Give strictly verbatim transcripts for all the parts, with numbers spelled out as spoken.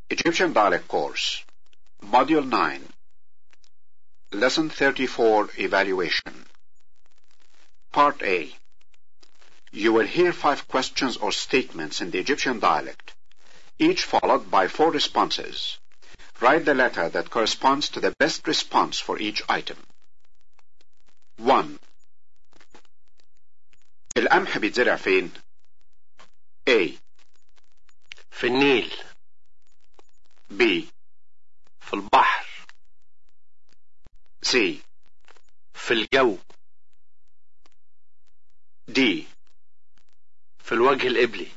Egyptian Dialect Course, Module nine, Lesson thirty-four, Evaluation. Part A. You will hear five questions or statements in the Egyptian dialect, each followed by four responses. Write the letter that corresponds to the best response for each item. one. القمح بيتزرع فين؟ A. في النيل. B. في البحر. C. في الجو. D. في الوجه القبلي.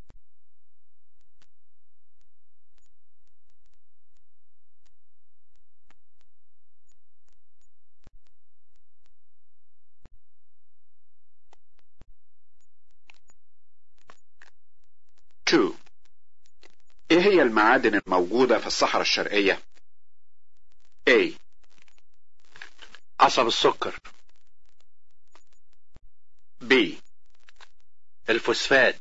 two. ايه هي المعادن الموجودة في الصحراء الشرقية؟ A. قصب السكر. B. الفوسفات.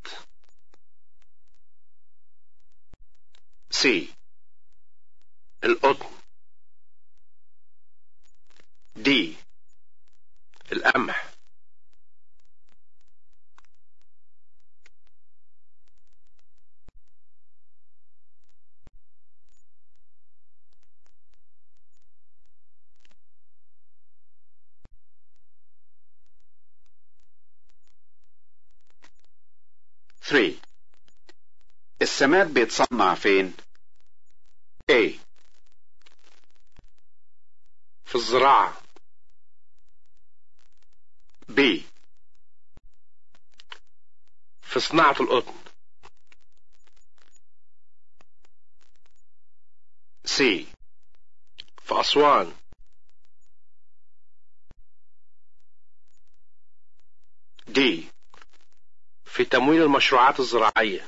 C. القطن. D. القمح. three. السماد بيتصنع فين؟ A. في الزراعة. B. في صناعة القطن. C. في أسوان. D. في تمويل المشروعات الزراعية.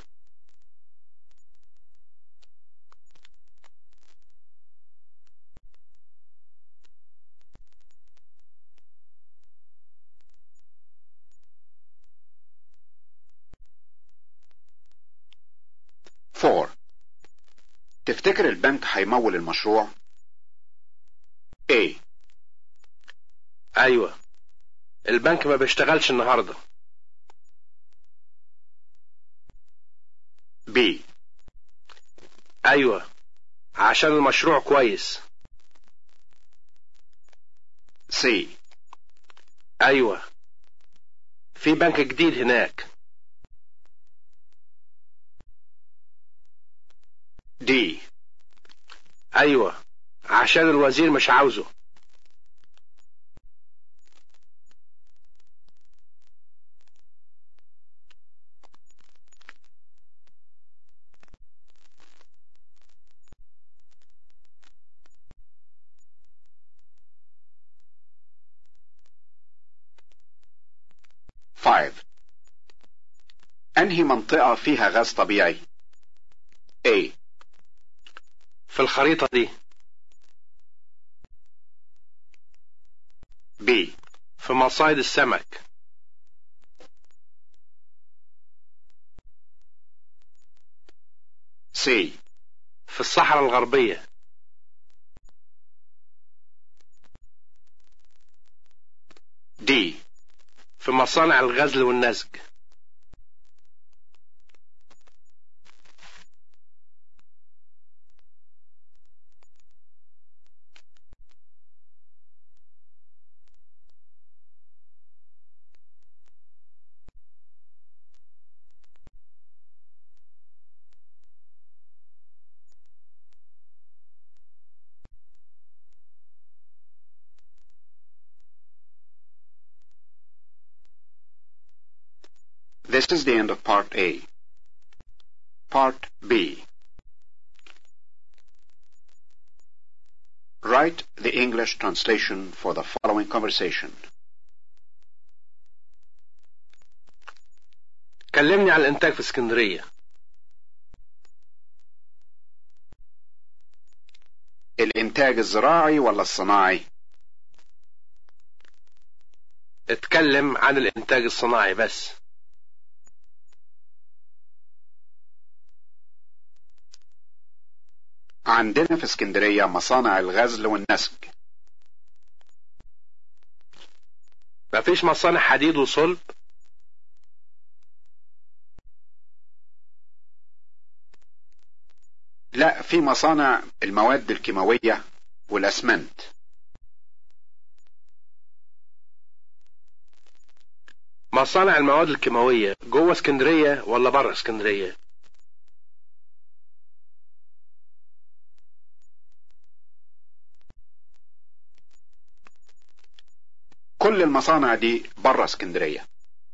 four. تفتكر البنك هيمول المشروع؟ A. أيوة، البنك ما بيشتغلش النهاردة. B. أيوة، عشان المشروع كويس. C. أيوة، في بنك جديد هناك. D. أيوة، عشان الوزير مش عاوزه. five. أنهي منطقة فيها غاز طبيعي؟ A. في الخريطة دي. B. في مصايد السمك. C. في الصحراء الغربية. D. في مصانع الغزل والنسج. This is the end of Part A. Part B. Write the English translation for the following conversation. كلمني عن الإنتاج في اسكندرية. الإنتاج الزراعي ولا الصناعي؟ اتكلم عن الإنتاج الصناعي بس. عندنا في اسكندرية مصانع الغزل والنسج. مفيش مصانع حديد وصلب؟ لا، في مصانع المواد الكيماوية والأسمنت. مصانع المواد الكيماوية جوه اسكندرية ولا بره اسكندرية؟ كل المصانع دي بره اسكندرية.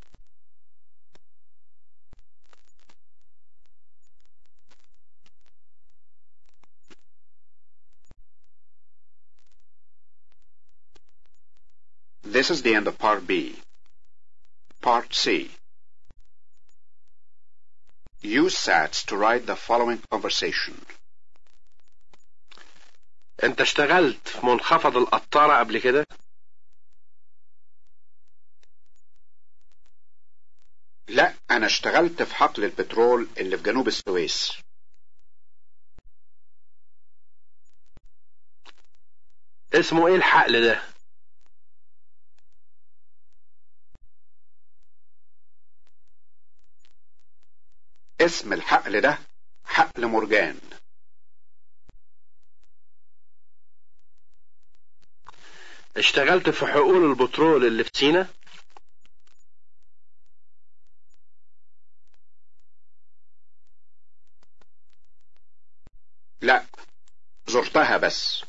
This is the end of part B. Part C. Use SATs to write the following conversation. انت اشتغلت في منخفض القطارة قبل كده؟ لا، أنا اشتغلت في حقل البترول اللي في جنوب السويس. اسمه ايه الحقل ده؟ اسم الحقل ده حقل مرجان. اشتغلت في حقول البترول اللي في سينا؟ لا، زرتها بس.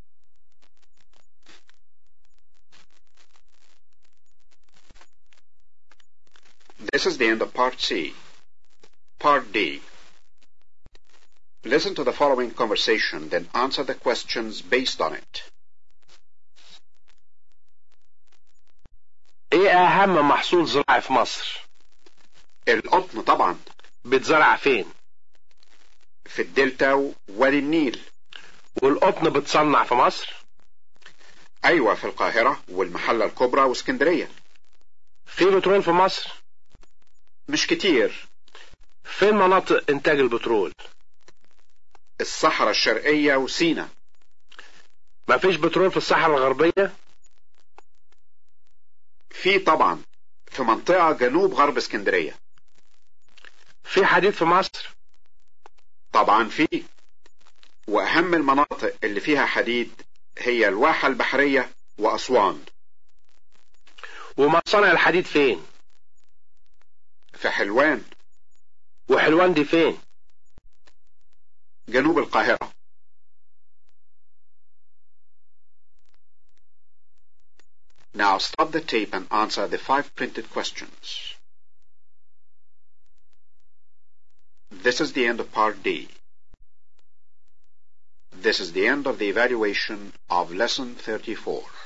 This is the end of part C. Part D. Listen to the following conversation, then answer the questions based on it. ايه اهم محصول زراعي في مصر؟ القطن طبعا. بتزرع فين؟ في الدلتا ووادي النيل. والقطن بتصنع في مصر؟ ايوه، في القاهرة والمحلة الكبرى واسكندرية. في بترول في مصر؟ مش كتير. فين مناطق انتاج البترول؟ الصحراء الشرقية وسينا. مفيش بترول في الصحراء الغربية؟ في طبعا، في منطقة جنوب غرب اسكندرية. في حديد في مصر؟ طبعا في، واهم المناطق اللي فيها حديد هي الواحة البحرية واسوان. ومصانع الحديد فين؟ في حلوان. وحلوان دي فين؟ جنوب القاهرة. Now stop the tape and answer the five printed questions. This is the end of part D. This is the end of the evaluation of lesson thirty-four.